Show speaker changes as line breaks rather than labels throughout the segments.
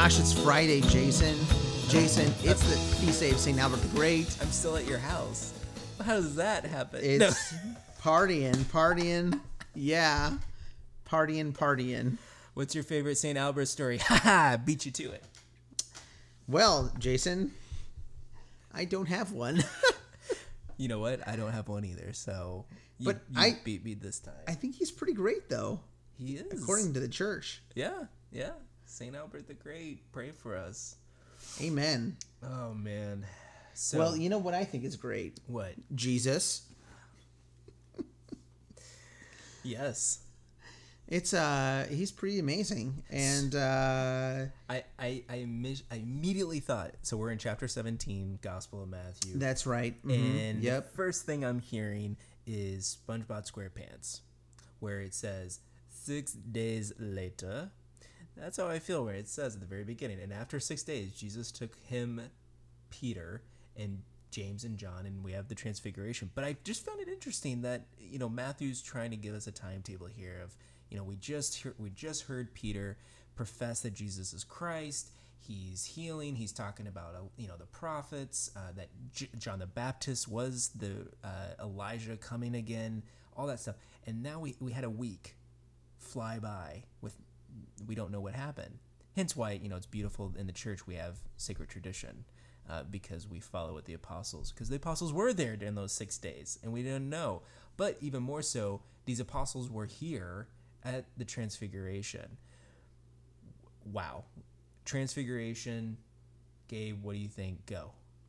gosh, it's Friday, Jason. Jason, it's the feast day of St. Albert the Great.
I'm still at your house. How does that happen?
It's partying. Yeah. Partying.
What's your favorite St. Albert story? Haha, beat you to it.
Well, Jason, I don't have one.
You know what? I don't have one either, so you beat me this time.
I think he's pretty great, though.
He is.
According to the church.
Yeah. St. Albert the Great, pray for us.
Amen.
Oh, man. So,
well, you know what I think is great?
What?
Jesus.
Yes.
It's he's pretty amazing, and
I immediately thought, so we're in chapter 17, Gospel of Matthew.
That's right.
Mm-hmm. And the first thing I'm hearing is SpongeBob SquarePants, where it says 6 days later. That's how I feel where it says at the very beginning. And after 6 days, Jesus took him, Peter, and James and John, and we have the transfiguration. But I just found it interesting that, Matthew's trying to give us a timetable here of, we just heard Peter profess that Jesus is Christ. He's healing. He's talking about, the prophets, that John the Baptist was the Elijah coming again, all that stuff. And now we had a week fly by with, we don't know what happened. Hence why, it's beautiful in the church we have sacred tradition, because we follow what the apostles, because the apostles were there during those 6 days and we didn't know. But even more so, these apostles were here at the transfiguration. Wow. Transfiguration, Gabe, what do you think? Go.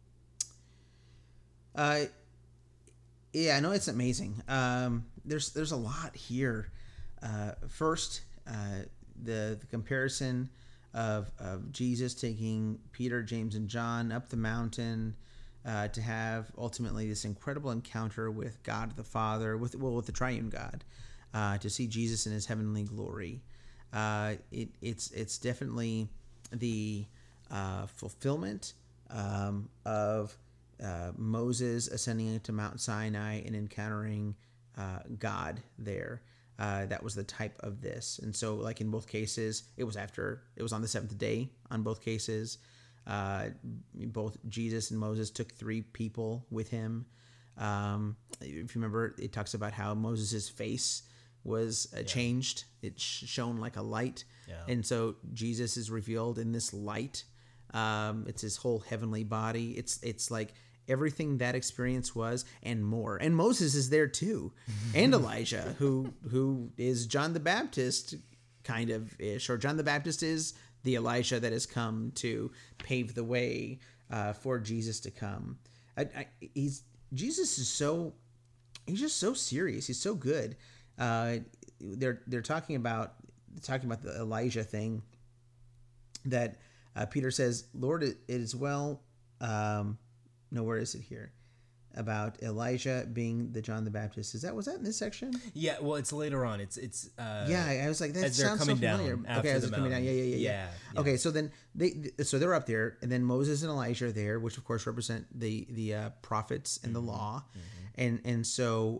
Yeah, I know it's amazing. There's a lot here. First, the comparison of Jesus taking Peter, James, and John up the mountain to have ultimately this incredible encounter with God the Father, with the Triune God, to see Jesus in His heavenly glory. It's definitely the fulfillment of Moses ascending into Mount Sinai and encountering God there. That was the type of this. And so, like in both cases, it was on the seventh day on both cases. Both Jesus and Moses took 3 people with him. If you remember, it talks about how Moses' face was changed. It shone like a light. Yeah. And so Jesus is revealed in this light. It's his whole heavenly body. It's like everything that experience was and more. And Moses is there too. And Elijah, who is John the Baptist kind of ish, or John the Baptist is the Elijah that has come to pave the way for Jesus to come. Jesus is he's just so serious. He's so good. They're talking about the Elijah thing, that Peter says, Lord, it is well. No, where is it here? About Elijah being the John the Baptist. Was that in this section?
Yeah, well, it's later on. It's
yeah, I was like, that sounds so familiar. Okay, as they're coming down. Yeah. Okay, so then they're up there, and then Moses and Elijah are there, which of course represent the prophets and the law. And so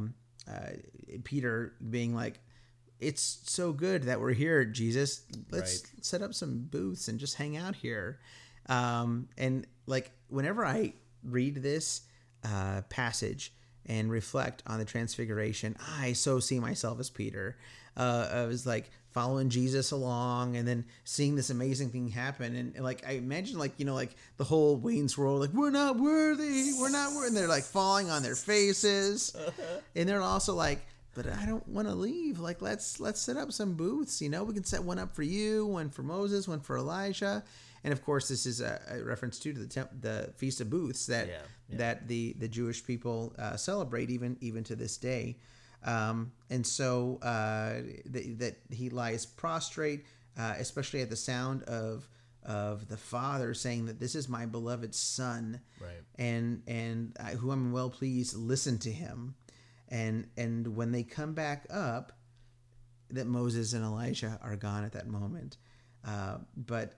Peter being like, it's so good that we're here, Jesus. Let's set up some booths and just hang out here. And like, whenever I read this passage and reflect on the transfiguration, I so see myself as Peter. I was like following Jesus along and then seeing this amazing thing happen. And like, I imagine like the whole Wayne's World, like, we're not worthy. And they're like falling on their faces. And they're also like, but I don't want to leave. Like, let's set up some booths. We can set one up for you, one for Moses, one for Elijah. And of course, this is a reference to the Feast of Booths that the Jewish people celebrate even to this day. And so that he lies prostrate, especially at the sound of the Father saying that this is my beloved Son, right? And who I'm well pleased. Listen to him. And when they come back up, that Moses and Elijah are gone at that moment. But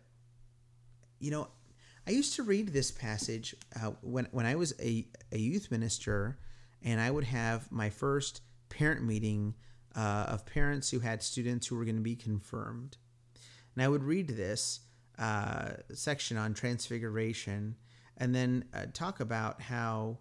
I used to read this passage when I was a youth minister, and I would have my first parent meeting of parents who had students who were going to be confirmed. And I would read this section on transfiguration, and then talk about how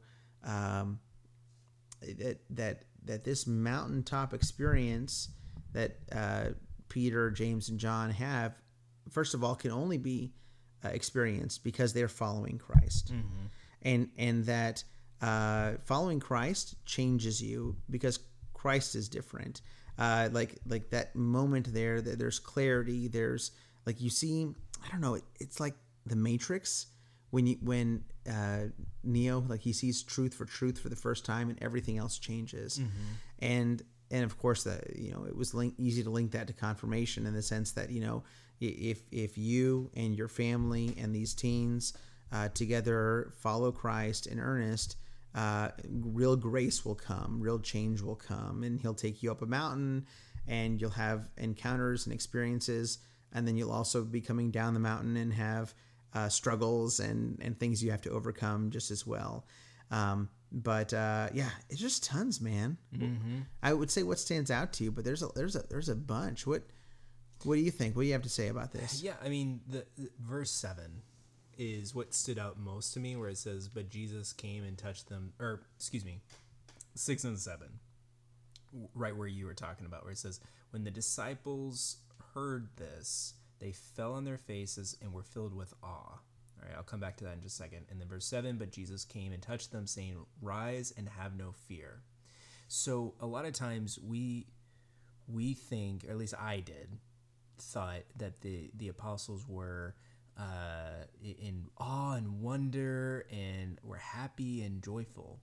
that this mountaintop experience that Peter, James, and John have, first of all, can only be experienced because they're following Christ, and that following Christ changes you because Christ is different. Like that moment there, that there's clarity. There's like you see, I don't know. It's like the Matrix when Neo, like he sees truth for the first time, and everything else changes. And of course it was easy to link that to confirmation in the sense that if you and your family and these teens together follow Christ in earnest, real grace will come, real change will come, and he'll take you up a mountain and you'll have encounters and experiences, and then you'll also be coming down the mountain and have struggles and things you have to overcome just as well. But it's just tons, man. I would say what stands out to you, but there's a bunch. What do you think? What do you have to say about this?
Yeah, I mean, the verse 7 is what stood out most to me, where it says, "But Jesus came and touched them," or excuse me, 6 and 7, right where you were talking about, where it says, "When the disciples heard this, they fell on their faces and were filled with awe." All right, I'll come back to that in just a second. And then verse 7, "But Jesus came and touched them, saying, 'Rise and have no fear.'" So a lot of times we think, or at least I thought that the apostles were in awe and wonder and were happy and joyful.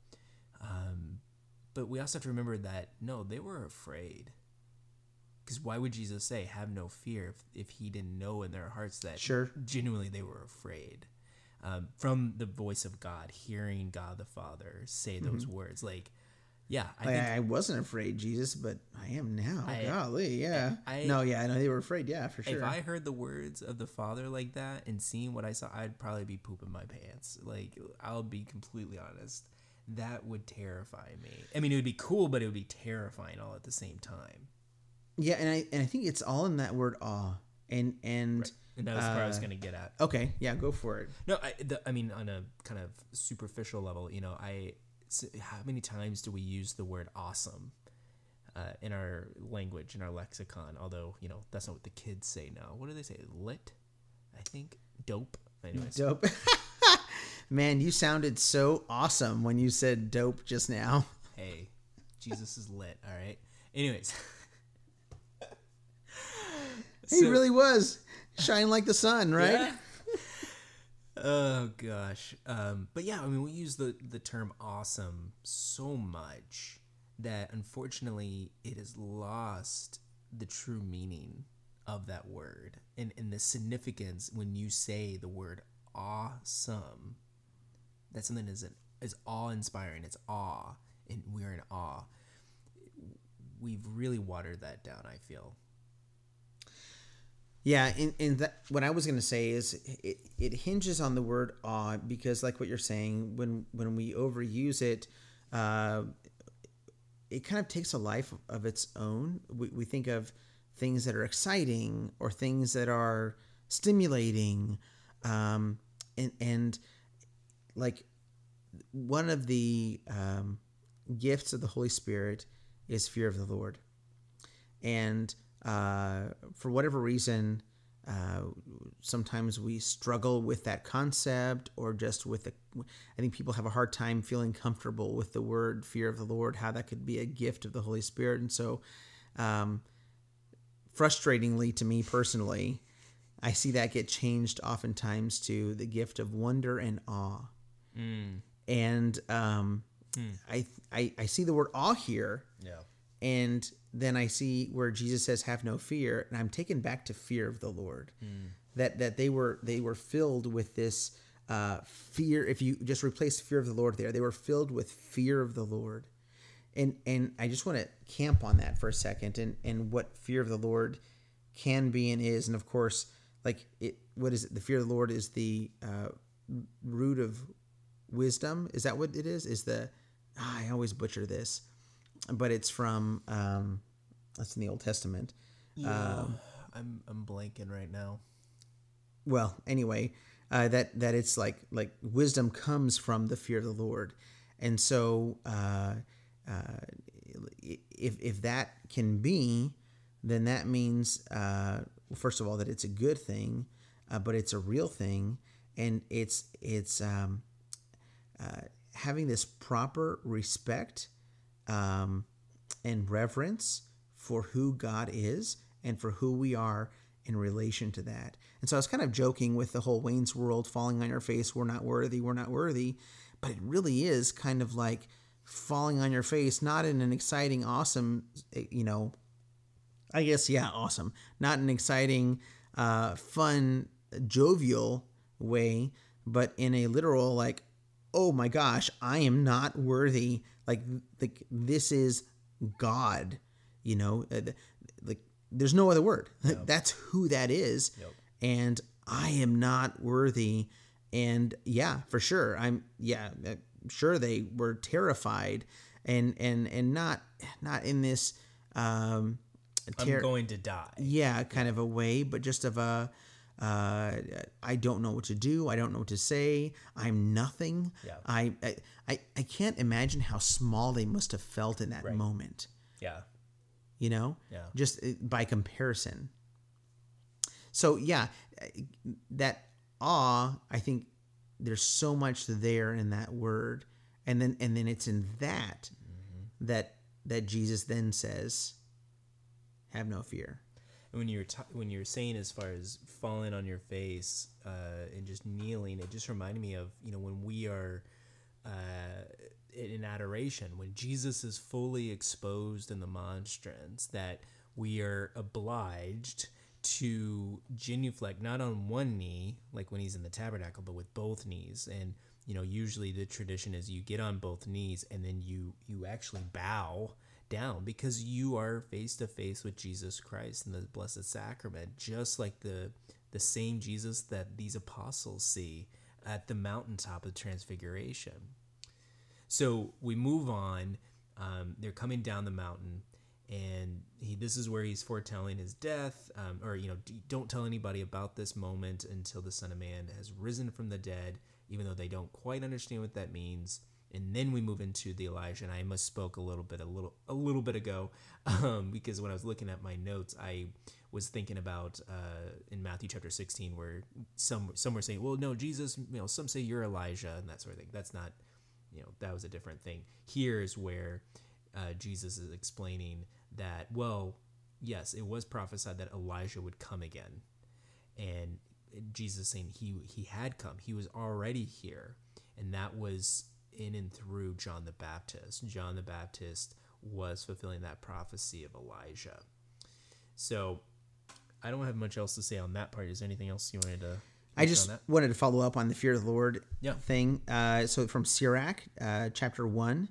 But we also have to remember that, no, they were afraid. Because why would Jesus say, "Have no fear," if he didn't know in their hearts that genuinely they were afraid? From the voice of God, hearing God the Father say those words. Like, yeah.
I wasn't afraid, Jesus, but I am now. Golly, yeah. I know they were afraid, yeah, for sure.
If I heard the words of the Father like that and seeing what I saw, I'd probably be pooping my pants. Like, I'll be completely honest. That would terrify me. I mean, it would be cool, but it would be terrifying all at the same time.
Yeah, and I think it's all in that word awe, and
Right. And that was the part I was going to get at.
Okay, yeah, go for it.
No, I mean, on a kind of superficial level, how many times do we use the word awesome in our language, in our lexicon? Although, that's not what the kids say now. What do they say? Lit, I think. Dope. Anyways.
Dope. Man, you sounded so awesome when you said dope just now.
Hey, Jesus is lit, all right? Anyways.
He really was. Shine like the sun, right?
Yeah. Oh, gosh. But yeah, I mean, we use the term awesome so much that unfortunately it has lost the true meaning of that word. And the significance when you say the word awesome, that's something that is awe-inspiring. It's awe, and we're in awe. We've really watered that down, I feel.
Yeah, and that, what I was going to say is it hinges on the word awe, because like what you're saying, when we overuse it, it kind of takes a life of its own. We think of things that are exciting or things that are stimulating, and like one of the gifts of the Holy Spirit is fear of the Lord. And for whatever reason, sometimes we struggle with that concept, or just with I think people have a hard time feeling comfortable with the word fear of the Lord, how that could be a gift of the Holy Spirit. And so, frustratingly to me personally, I see that get changed oftentimes to the gift of wonder and awe. And I see the word awe here.
Yeah.
And then I see where Jesus says, "Have no fear," and I'm taken back to fear of the Lord. That they were filled with this fear. If you just replace fear of the Lord there, they were filled with fear of the Lord. And I just want to camp on that for a second, and what fear of the Lord can be and is. And of course, what is it? The fear of the Lord is the root of wisdom. Is that what it is? I always butcher this, but it's from that's in the Old Testament.
Yeah, I'm blanking right now.
well, anyway, that it's like wisdom comes from the fear of the Lord, and so if that can be, then that means first of all that it's a good thing, but it's a real thing, and it's having this proper respect and reverence for who God is and for who we are in relation to that. And so I was kind of joking with the whole Wayne's World falling on your face, we're not worthy, but it really is kind of like falling on your face, not in an exciting, awesome, I guess, yeah, awesome, not an exciting, fun, jovial way, but in a literal, like, oh my gosh, I am not worthy. Like this is God, like there's no other word. Yep. That's who that is. Yep. And I am not worthy. And yeah, for sure. I'm sure they were terrified and not in this,
I'm going to die.
Yeah. Kind of a way, but just of a, I don't know what to do. I don't know what to say. I'm nothing. Yeah. I can't imagine how small they must have felt in that moment.
Yeah.
Yeah. Just by comparison. So yeah, that awe, I think there's so much there in that word. And then it's in that, that Jesus then says, have no fear.
When you're saying as far as falling on your face and just kneeling, it just reminded me of when we are in adoration, when Jesus is fully exposed in the monstrance, that we are obliged to genuflect not on one knee like when he's in the tabernacle, but with both knees. And usually the tradition is you get on both knees and then you actually bow down because you are face to face with Jesus Christ in the Blessed Sacrament, just like the same Jesus that these apostles see at the mountaintop of Transfiguration. So we move on. They're coming down the mountain, and this is where he's foretelling his death, don't tell anybody about this moment until the Son of Man has risen from the dead, even though they don't quite understand what that means. And then we move into the Elijah, and I misspoke a little bit ago, because when I was looking at my notes, I was thinking about in Matthew chapter 16, where some were saying, well, no, Jesus, some say you're Elijah and that sort of thing. That's not, that was a different thing. Here is where Jesus is explaining that, well, yes, it was prophesied that Elijah would come again, and Jesus saying he had come, he was already here, and that was in and through John the Baptist. John the Baptist was fulfilling that prophecy of Elijah. So I don't have much else to say on that part. Is there anything else you wanted to?
I just wanted to follow up on the fear of the Lord thing. So from Sirach, chapter 1,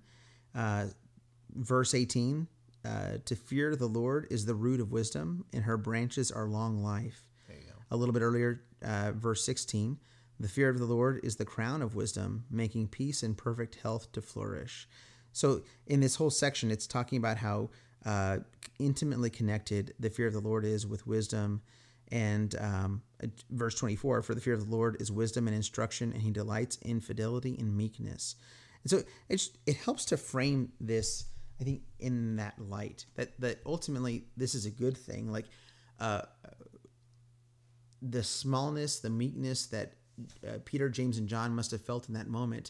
verse 18, to fear the Lord is the root of wisdom, and her branches are long life.
There you go.
A little bit earlier, verse 16, the fear of the Lord is the crown of wisdom, making peace and perfect health to flourish. So in this whole section, it's talking about how intimately connected the fear of the Lord is with wisdom. And verse 24, for the fear of the Lord is wisdom and instruction, and he delights in fidelity and meekness. And so it helps to frame this, I think, in that light, that ultimately this is a good thing. Like the smallness, the meekness that Peter, James, and John must have felt in that moment,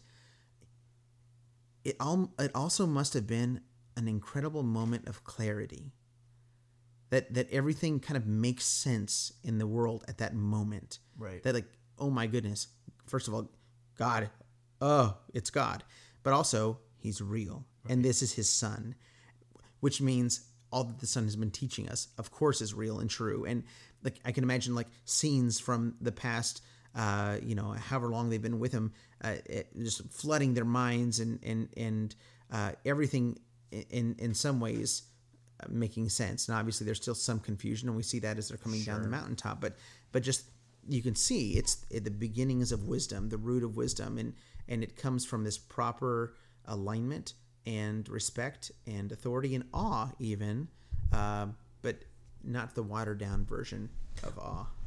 it also must have been an incredible moment of clarity. That everything kind of makes sense in the world at that moment.
Right.
That like, oh my goodness, first of all, God, it's God. But also, he's real. Right. And this is his son, which means all that the son has been teaching us, of course, is real and true. And like I can imagine like scenes from the past, however long they've been with him, just flooding their minds and everything in some ways making sense. And obviously there's still some confusion, and we see that as they're coming down the mountaintop, but just you can see it's the beginnings of wisdom, the root of wisdom, and it comes from this proper alignment and respect and authority and awe even, but not the watered down version of awe.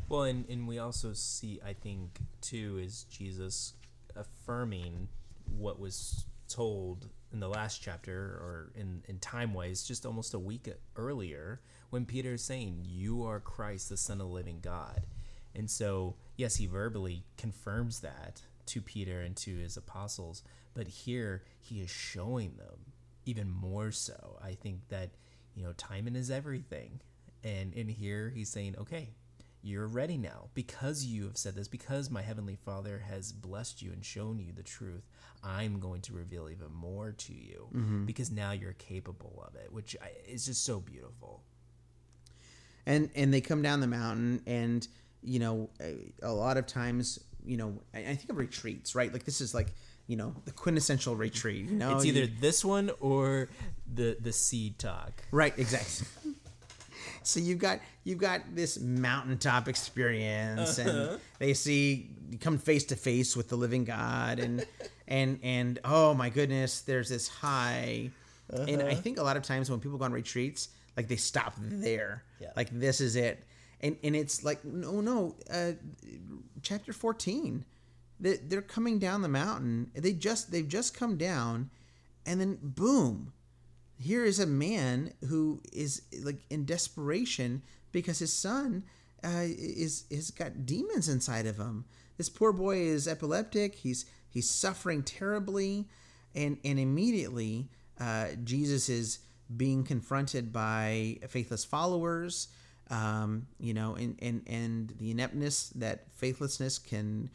Well, and we also see, I think, too, is Jesus affirming what was told in the last chapter, or in time wise, just almost a week earlier, when Peter is saying, "You are Christ, the Son of the living God." And so, yes, he verbally confirms that to Peter and to his apostles, but here he is showing them even more so. I think that, timing is everything. And in here, he's saying, okay, you're ready now because you have said this, because my heavenly Father has blessed you and shown you the truth. I'm going to reveal even more to you because now you're capable of it, which is just so beautiful.
And they come down the mountain, and a lot of times, I think of retreats, right? Like this is like, the quintessential retreat.
It's either this one or the seed talk.
Right, exactly. So you've got this mountaintop experience, and they come face to face with the living God, and oh my goodness, there's this high. And I think a lot of times when people go on retreats, like they stop there, like this is it, and it's like no, chapter 14, they're coming down the mountain. They've just come down, and then boom. Here is a man who is like in desperation because his son is got demons inside of him. This poor boy is epileptic. He's suffering terribly, and immediately Jesus is being confronted by faithless followers. And the ineptness that faithlessness can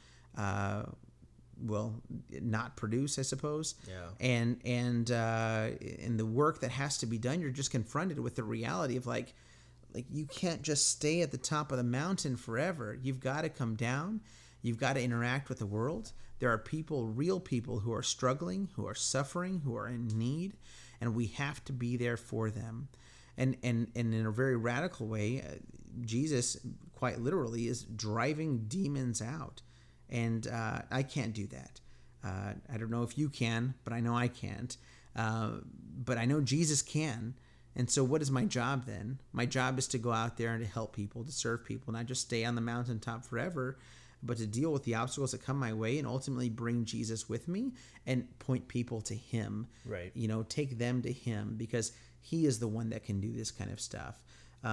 not produce, I suppose.
Yeah.
And the work that has to be done, you're just confronted with the reality of like you can't just stay at the top of the mountain forever. You've got to come down. You've got to interact with the world. There are people, real people, who are struggling, who are suffering, who are in need, and we have to be there for them. And in a very radical way, Jesus quite literally is driving demons out. And I can't do that. I don't know if you can, but I know I can't. But I know Jesus can. And so what is my job then? My job is to go out there and to help people, to serve people, not just stay on the mountaintop forever, but to deal with the obstacles that come my way and ultimately bring Jesus with me and point people to him.
Right.
Take them to him, because he is the one that can do this kind of stuff.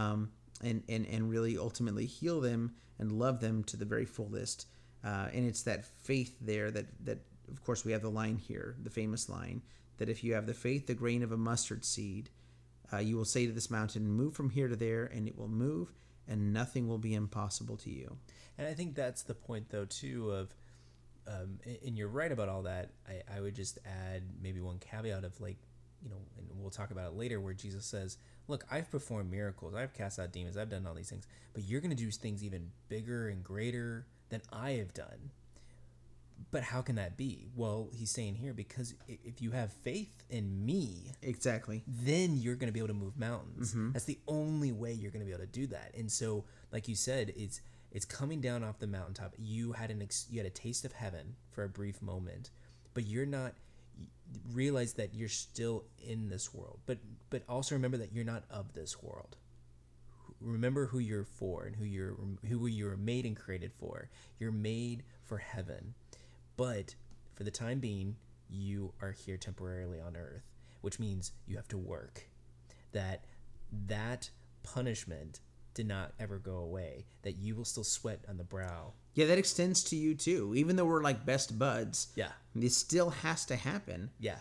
And really ultimately heal them and love them to the very fullest. And it's that faith there that of course we have the line here, the famous line, that if you have the faith, the grain of a mustard seed, you will say to this mountain, move from here to there, and it will move, and nothing will be impossible to you.
And I think that's the point, though, too, of, and you're right about all that. I would just add maybe one caveat of and we'll talk about it later, where Jesus says, look, I've performed miracles, I've cast out demons, I've done all these things, but you're going to do things even bigger and greater than I have done. But how can that be? Well, he's saying here, because if you have faith in me,
exactly, then
you're going to be able to move mountains. Mm-hmm. That's the only way you're going to be able to do that. And so, like you said, it's coming down off the mountaintop. You had a taste of heaven for a brief moment, but you're not. Realize that you're still in this world, but also remember that you're not of this world. Remember who you're for and who you're made and created for. You're made for heaven. But for the time being, you are here temporarily on earth, which means you have to work. That punishment did not ever go away, that you will still sweat on the brow.
Yeah, that extends to you too. Even though we're like best buds,
yeah,
this still has to happen.
Yeah.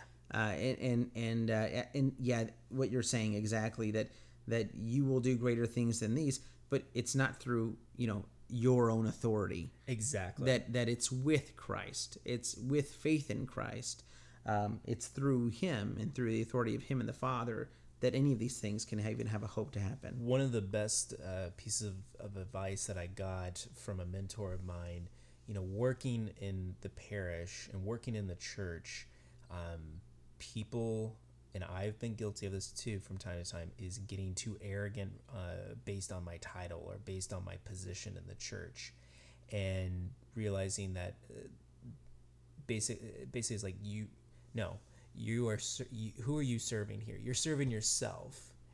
And yeah, what you're saying exactly, that you will do greater things than these, but it's not through, your own authority.
Exactly.
That it's with Christ. It's with faith in Christ. It's through him and through the authority of him and the Father that any of these things can even have a hope to happen.
One of the best pieces of advice that I got from a mentor of mine, working in the parish and working in the church, people, and I've been guilty of this too from time to time, is getting too arrogant based on my title or based on my position in the church, and realizing that basically it's like who are you serving here? You're serving yourself,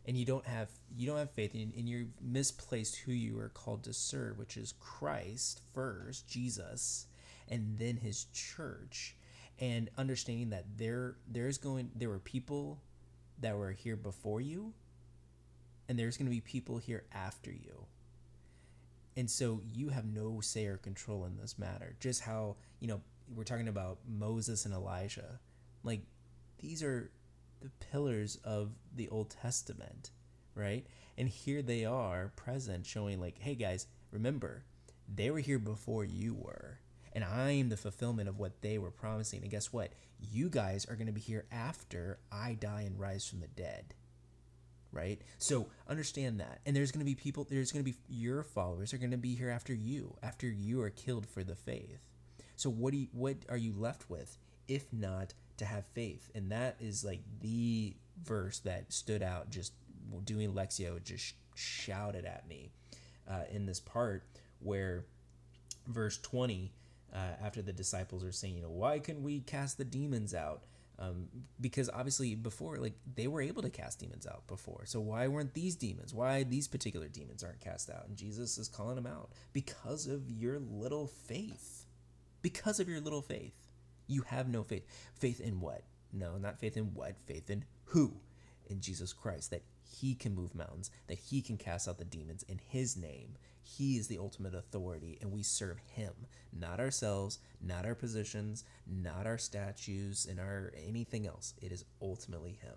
and you don't have faith, and you're misplaced who you are called to serve, which is Christ first, Jesus, and then his church, and understanding that there were people that were here before you, and there's going to be people here after you. And so you have no say or control in this matter. Just how, we're talking about Moses and Elijah. Like, these are the pillars of the Old Testament, right? And here they are present, showing like, hey guys, remember, they were here before you were. And I am the fulfillment of what they were promising. And guess what? You guys are going to be here after I die and rise from the dead. Right? So understand that. And there's going to be your followers are going to be here after you are killed for the faith. So what are you left with if not to have faith? And that is like the verse that stood out, just doing Lectio, just shouted at me in this part where verse 20, after the disciples are saying, why couldn't we cast the demons out? Because obviously before, like, they were able to cast demons out before. So why weren't these demons? Why these particular demons aren't cast out? And Jesus is calling them out because of your little faith. Because of your little faith. You have no faith. Faith in what? No, not faith in what? Faith in who? In Jesus Christ. That he can move mountains. That he can cast out the demons in his name. He is the ultimate authority, and we serve him, not ourselves, not our positions, not our statues, and our anything else. It is ultimately him.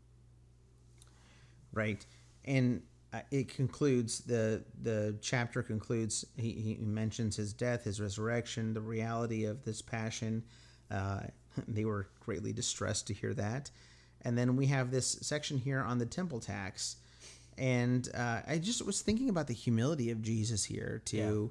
Right. And it concludes, the chapter concludes, he mentions his death, his resurrection, the reality of this passion. They were greatly distressed to hear that. And then we have this section here on the temple tax. And I just was thinking about the humility of Jesus here to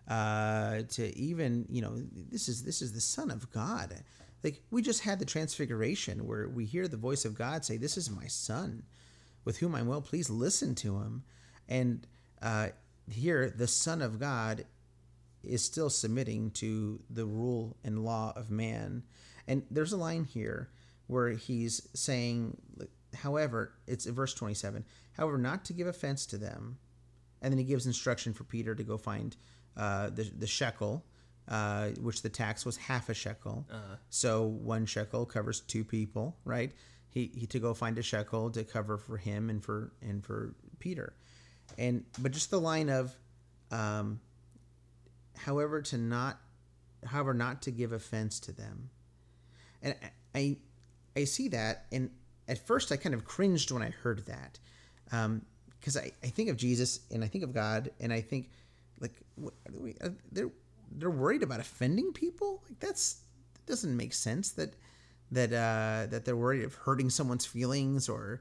even, this is the Son of God. Like, we just had the transfiguration where we hear the voice of God say, this is my son with whom I'm well pleased, listen to him. And here the Son of God is still submitting to the rule and law of man. And there's a line here where he's saying, however, it's verse 27, however, not to give offense to them. And then he gives instruction for Peter to go find the shekel, which the tax was half a shekel. So 1 shekel covers 2 people, right? He to go find a shekel to cover for him and for Peter. But just the line of, however, not to give offense to them. And I see that, and at first I kind of cringed when I heard that, because I think of Jesus and I think of God, and I think, like, they're worried about offending people. Like, that doesn't make sense. That they're worried of hurting someone's feelings, or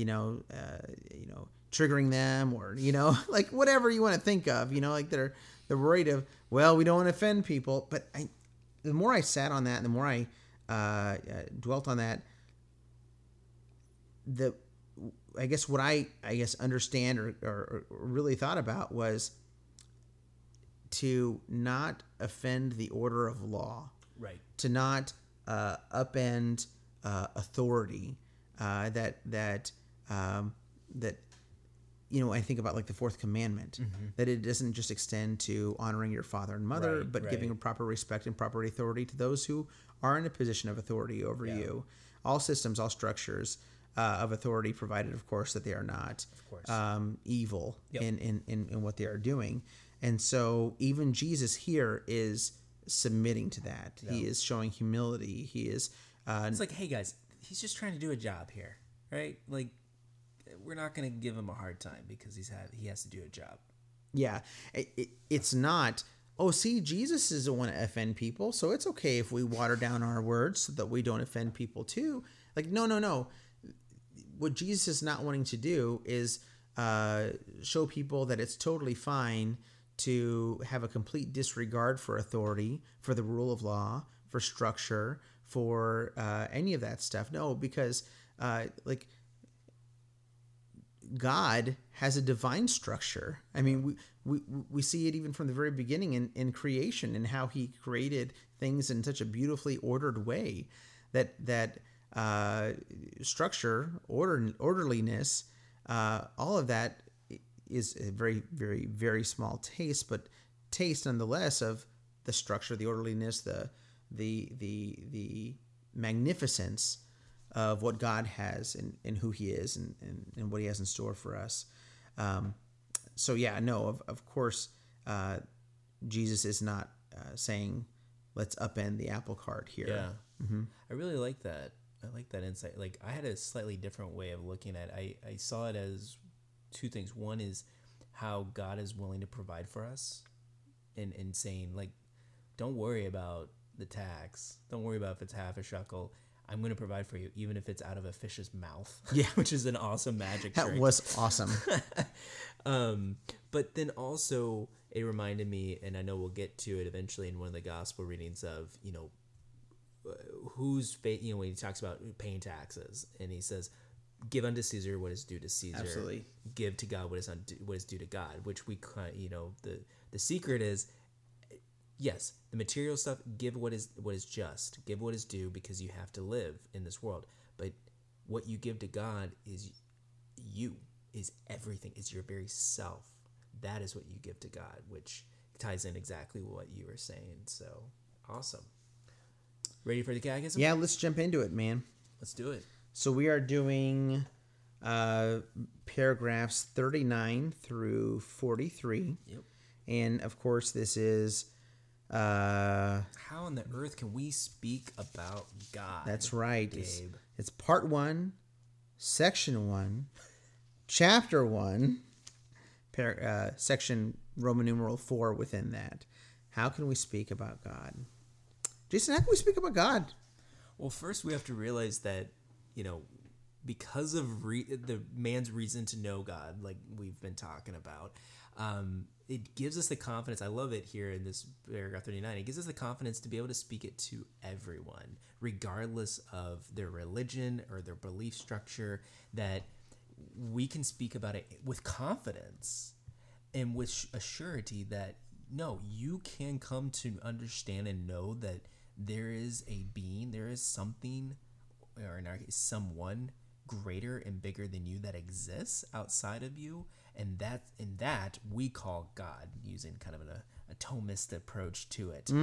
triggering them, or like whatever you want to think of. Like they're worried of, well, we don't want to offend people. But the more I sat on that, and the more I dwelt on that, I guess what I understand or really thought about was to not offend the order of law,
right? To
not upend authority. That I think about, like, the 4th commandment, that it doesn't just extend to honoring your father and mother, but giving proper respect and proper authority to those who are in a position of authority over you. All systems, all structures of authority, provided, of course, that they are not evil in what they are doing. And so even Jesus here is submitting to that. He is showing humility. He is...
it's like, hey, guys, he's just trying to do a job here, right? Like, we're not going to give him a hard time because he has to do a job. Yeah.
It's not, see, Jesus doesn't want to offend people, so it's okay if we water down our words so that we don't offend people too. Like, no. What Jesus is not wanting to do is show people that it's totally fine to have a complete disregard for authority, for the rule of law, for structure, for any of that stuff. No, because God has a divine structure. I mean, we see it even from the very beginning in creation, and how he created things in such a beautifully ordered way that structure, orderliness all of that is a very, very, very small taste, but taste nonetheless of the structure, the orderliness, the magnificence of what God has and who He is and what He has in store for us. So yeah, no, of course, Jesus is not saying, let's upend the apple cart here.
Yeah. I really like that. I like that insight. Like, I had a slightly different way of looking at it. I saw it as two things. One is how God is willing to provide for us and saying, like, don't worry about the tax. Don't worry about if it's half a shekel. I'm going to provide for you, even if it's out of a fish's mouth.
Yeah.
Which is an awesome magic trick.
That was awesome.
But then also it reminded me, and I know we'll get to it eventually in one of the gospel readings of, when he talks about paying taxes, and he says, give unto Caesar what is due to Caesar.
Absolutely.
Give to God what is due to God, which we, the secret is, yes, the material stuff, give what is just, give what is due, because you have to live in this world. But what you give to God is everything, is your very self. That is what you give to God, which ties in exactly what you were saying. So awesome. Ready for the catechism?
Yeah, let's jump into it, man.
Let's do it.
So we are doing paragraphs 39 through 43.
Yep.
And of course, this is
how on the earth can we speak about God?
That's right.
Gabe.
It's part 1, section 1, chapter 1, section Roman numeral 4 within that. How can we speak about God? Jason, how can we speak about God?
Well, first we have to realize that, because of the man's reason to know God, like we've been talking about, it gives us the confidence. I love it here in this paragraph 39. It gives us the confidence to be able to speak it to everyone, regardless of their religion or their belief structure, that we can speak about it with confidence and with a surety that, no, you can come to understand and know that there is a being, there is something, or in our case, someone greater and bigger than you that exists outside of you, and that we call God, using kind of a Thomist approach to it.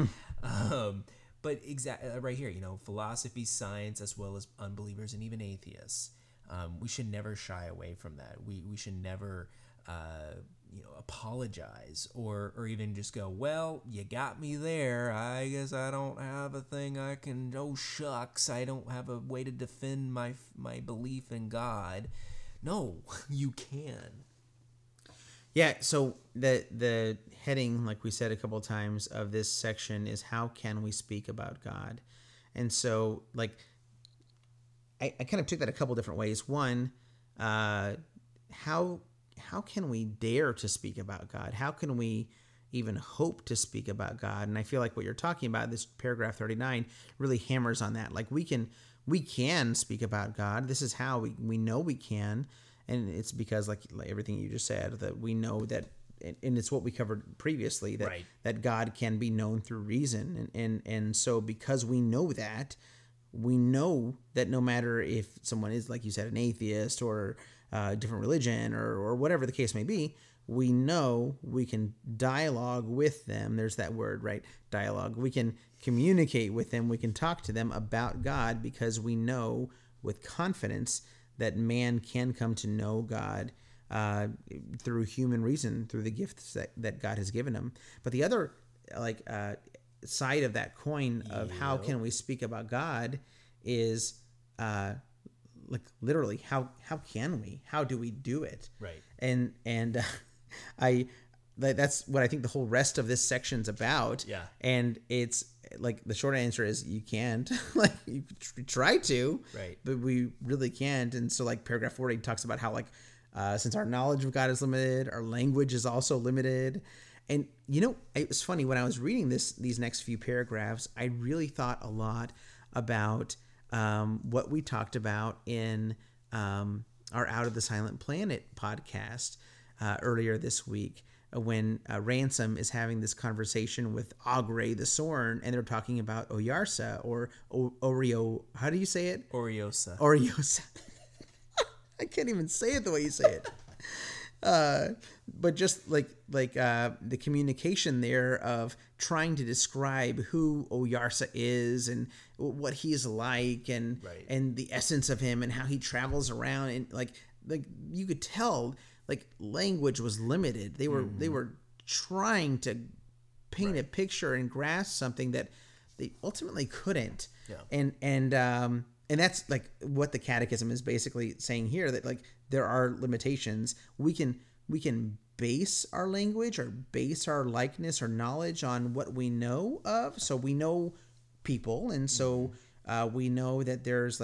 But exactly right here, philosophy, science, as well as unbelievers and even atheists, we should never shy away from that. We should never apologize or even just go, well, you got me there. I guess I don't have a thing I can, oh shucks, I don't have a way to defend my belief in God. No, you can.
Yeah, so the heading, like we said a couple of times, of this section is how can we speak about God? And so, like, I kind of took that a couple different ways. One, how can we dare to speak about God? How can we even hope to speak about God? And I feel like what you're talking about, this paragraph 39, really hammers on that. Like, we can speak about God. This is how we know we can. And it's because, like everything you just said, that we know that, and it's what we covered previously, that
right,
that God can be known through reason. And so because we know that no matter if someone is, like you said, an atheist or a different religion or whatever the case may be, we know we can dialogue with them. There's that word, right? Dialogue. We can communicate with them. We can talk to them about God because we know with confidence that man can come to know God through human reason, through the gifts that God has given him. But the other side of that coin of how can we speak about God is literally how can we? How do we do it?
Right.
And that's what I think the whole rest of this section's about.
Yeah.
And it's like the short answer is you can't. Like, you try to,
right, but
we really can't. And so, like, paragraph 40 talks about how, like, since our knowledge of God is limited, our language is also limited. And it was funny when I was reading these next few paragraphs, I really thought a lot about what we talked about in our Out of the Silent Planet podcast earlier this week, when Ransom is having this conversation with Ogre the Sorn, and they're talking about Oyarsa or Oreo. How do you say it?
Oriosa.
Oriosa. I can't even say it the way you say it. But just like the communication there of trying to describe who Oyarsa is and what he's like and
Right.
and the essence of him and how he travels around and like you could tell like language was limited. They were trying to paint a picture and grasp something that they ultimately couldn't.
Yeah.
And that's like what the catechism is basically saying here, that like there are limitations. We can base our language or base our likeness or knowledge on what we know of. So we know people, and so we know that there's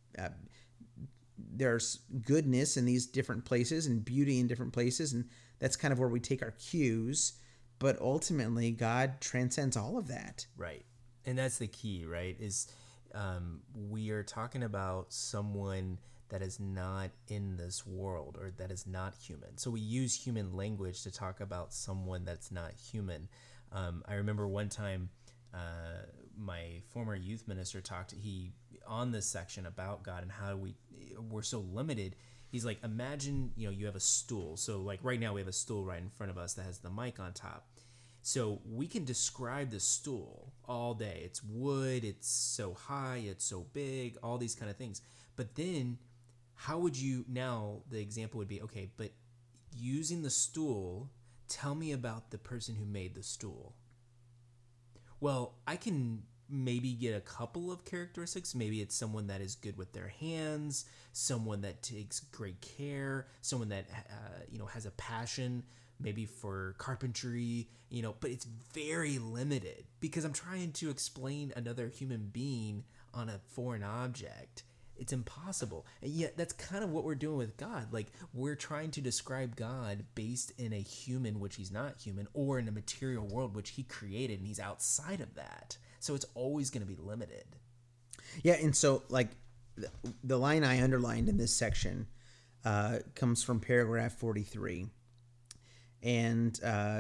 there's goodness in these different places and beauty in different places, and that's kind of where we take our cues. But ultimately, God transcends all of that.
Right. And that's the key, right? Is we are talking about someone that is not in this world or that is not human. So we use human language to talk about someone that's not human. I remember one time my former youth minister talked on this section about God and how we're so limited. He's like, imagine, you have a stool. So like right now we have a stool right in front of us that has the mic on top. So we can describe the stool all day. It's wood, it's so high, it's so big, all these kind of things. But then how would you, now the example would be, okay, but using the stool, tell me about the person who made the stool. Well, I can maybe get a couple of characteristics. Maybe it's someone that is good with their hands, someone that takes great care, someone that has a passion maybe for carpentry, but it's very limited because I'm trying to explain another human being on a foreign object. It's impossible. And yet that's kind of what we're doing with God. Like we're trying to describe God based in a human, which he's not human, or in a material world, which he created and he's outside of that. So it's always going to be limited.
Yeah. And so like the line I underlined in this section comes from paragraph 43. And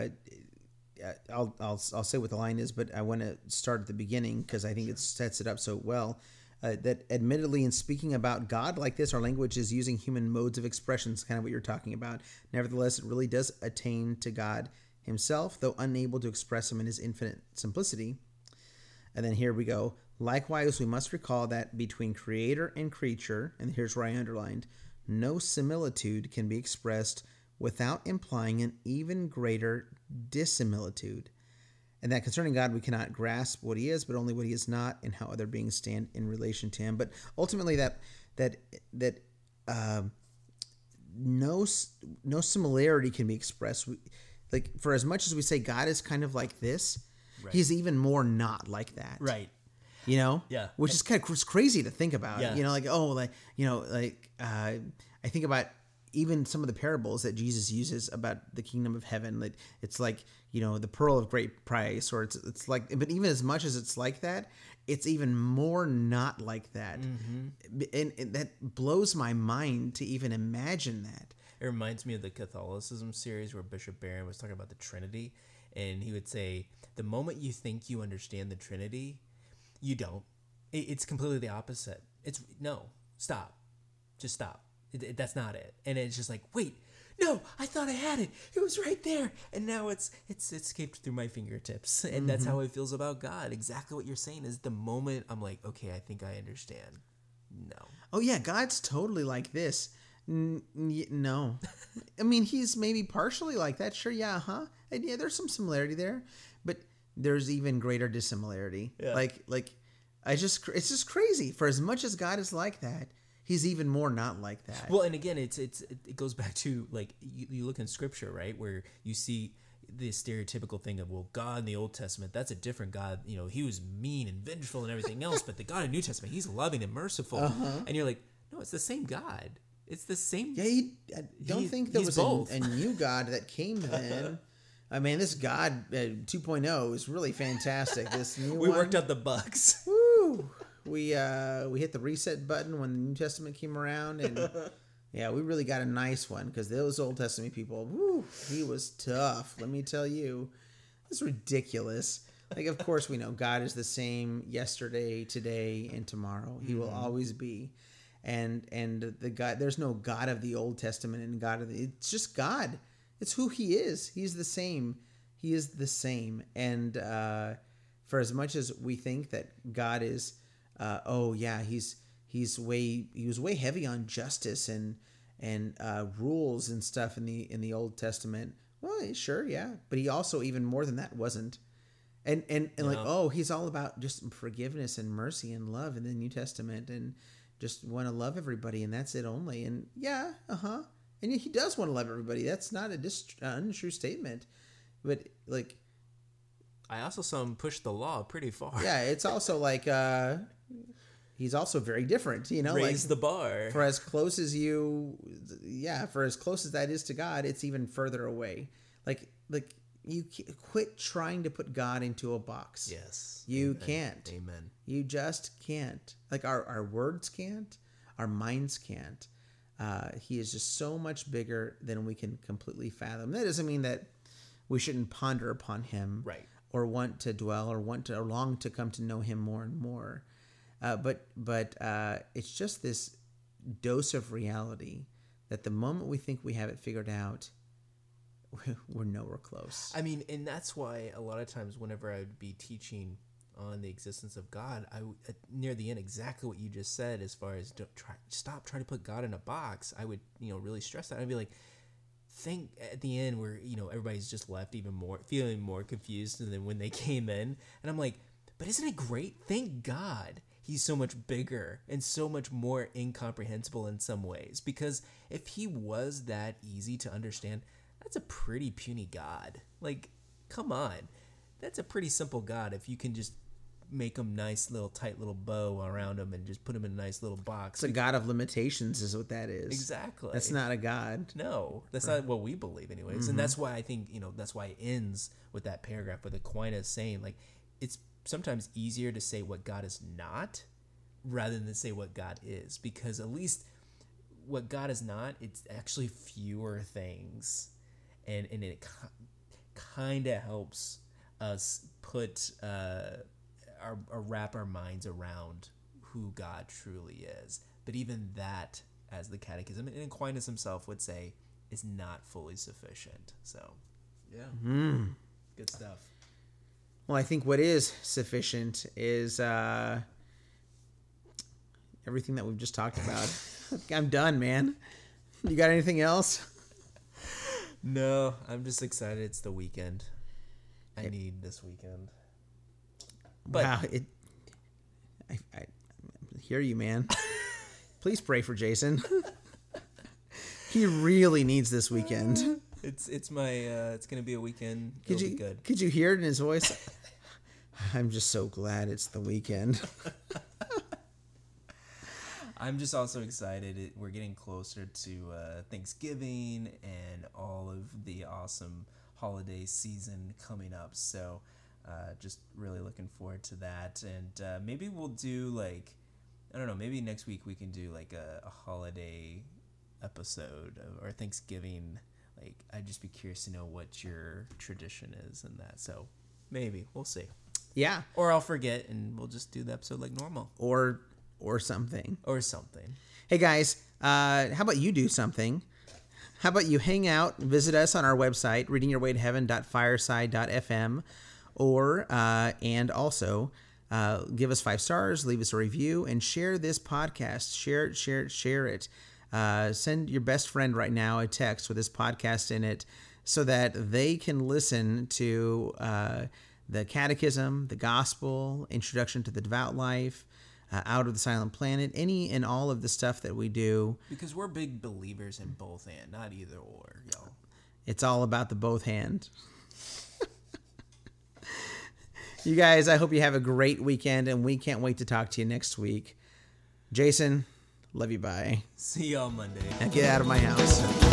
I'll say what the line is, but I want to start at the beginning because I think it sets it up so well. That admittedly, in speaking about God like this, our language is using human modes of expression, is kind of what you're talking about. Nevertheless, it really does attain to God himself, though unable to express him in his infinite simplicity. And then here we go. Likewise, we must recall that between creator and creature, and here's where I underlined, no similitude can be expressed without implying an even greater dissimilitude. And that concerning God, we cannot grasp what he is, but only what he is not, and how other beings stand in relation to him. But ultimately, that no similarity can be expressed. Like for as much as we say God is kind of like this, right, he's even more not like that.
Right.
Yeah. Which is kind of crazy to think about.
Yeah.
I think about even some of the parables that Jesus uses about the kingdom of heaven. Like it's like, the pearl of great price, or it's like, but even as much as it's like that, it's even more not like that. Mm-hmm. And that blows my mind to even imagine that.
It reminds me of the Catholicism series where Bishop Barron was talking about the Trinity, and he would say, the moment you think you understand the Trinity, you don't. It's completely the opposite. Stop. Just stop. That's not it. And it's just like, wait, no, I thought I had it. It was right there. And now it's escaped through my fingertips. And mm-hmm. That's how it feels about God. Exactly what you're saying is the moment I'm like, okay, I think I understand. No.
Oh, yeah, God's totally like this. No. I mean, he's maybe partially like that. Sure, yeah, huh? And yeah, there's some similarity there. But there's even greater dissimilarity. Yeah. It's just crazy. For as much as God is like that, he's even more not like that.
Well, and again, it goes back to like you look in Scripture, right, where you see the stereotypical thing of, well, God in the Old Testament, that's a different God. He was mean and vengeful and everything else, but the God in the New Testament, he's loving and merciful. Uh-huh. And you're like, no, it's the same God. It's the same.
Yeah, I don't think there was a new God that came then. I mean, this God 2.0 is really fantastic. This new
we worked out the bugs.
Woo! We hit the reset button when the New Testament came around, and yeah, we really got a nice one because those Old Testament people, woo, he was tough. Let me tell you, it's ridiculous. Like, of course, we know God is the same yesterday, today, and tomorrow. He will always be. and the God. There's no God of the Old Testament and God of the. It's just God. It's who He is. He's the same. He is the same. And for as much as we think that God is, he was way heavy on justice and rules and stuff in the Old Testament. Well, sure, yeah, but He also, even more than that, wasn't. And He's all about just forgiveness and mercy and love in the New Testament, and just want to love everybody, and that's it only. And and He does want to love everybody. That's not a untrue statement, but like,
I also saw Him push the law pretty far.
Yeah, it's also like He's also very different.
Raise the bar
for as close as that is to God, it's even further away. Like you quit trying to put God into a box.
Yes.
You can't.
Amen.
You just can't. Like our words can't. Our minds can't. He is just so much bigger than we can completely fathom. That doesn't mean that we shouldn't ponder upon Him.
Right.
Or want to dwell or long to come to know Him more and more. But it's just this dose of reality that the moment we think we have it figured out, we're nowhere close.
I mean, and that's why a lot of times whenever I would be teaching on the existence of God, near the end, exactly what you just said, as far as stop trying to put God in a box, I would, really stress that. I'd be like, think at the end where, everybody's just left even more, feeling more confused than when they came in. And I'm like, but isn't it great? Thank God He's so much bigger and so much more incomprehensible in some ways. Because if He was that easy to understand, that's a pretty puny God. Like, come on. That's a pretty simple God if you can just make Him nice little tight little bow around Him and just put Him in a nice little box.
It's a God of limitations is what that is.
Exactly.
That's not a God.
No, that's not what we believe anyways. Mm-hmm. And that's why I think, that's why it ends with that paragraph with Aquinas saying, like, it's sometimes easier to say what God is not rather than say what God is, because at least what God is not, it's actually fewer things, and it kind of helps us put wrap our minds around who God truly is. But even that, as the Catechism and Aquinas himself would say, is not fully sufficient. So, yeah, good stuff.
Well, I think what is sufficient is everything that we've just talked about. I'm done, man. You got anything else?
No, I'm just excited. It's the weekend. I need this weekend. But
wow, I hear you, man. Please pray for Jason. He really needs this weekend.
It's gonna be a weekend. It'll be good.
Could you hear it in his voice? I'm just so glad it's the weekend.
I'm just also excited. We're getting closer to Thanksgiving and all of the awesome holiday season coming up. So just really looking forward to that. And maybe we'll do maybe next week we can do a holiday episode or Thanksgiving. I'd just be curious to know what your tradition is and that. So maybe we'll see.
Yeah.
Or I'll forget and we'll just do the episode like normal.
Or something. Hey guys, how about you do something? How about you hang out and visit us on our website, readingyourwaytoheaven.fireside.fm, or and also give us 5 stars, leave us a review, and share this podcast. Share it. Send your best friend right now a text with this podcast in it so that they can listen to the Catechism, the Gospel, Introduction to the Devout Life, Out of the Silent Planet, any and all of the stuff that we do.
Because we're big believers in both and, not either or, y'all.
It's all about the both hand. You guys, I hope you have a great weekend, and we can't wait to talk to you next week. Jason, love you, bye.
See y'all Monday.
And get out of my house.